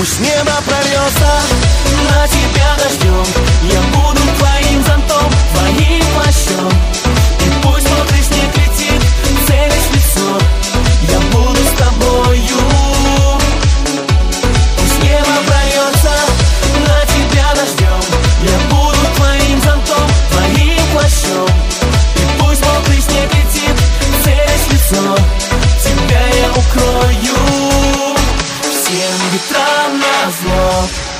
Пусть небо прольется на тебя дождем, я буду твоим зонтом, твоим плащом. И пусть мокрый снег летит, целясь в лицо, я буду с тобою. Пусть небо прольется на тебя дождем, я буду твоим зонтом, твоим плащом. И пусть мокрый снег летит, целясь в лицо, тебя я укрою всем ветрам назло.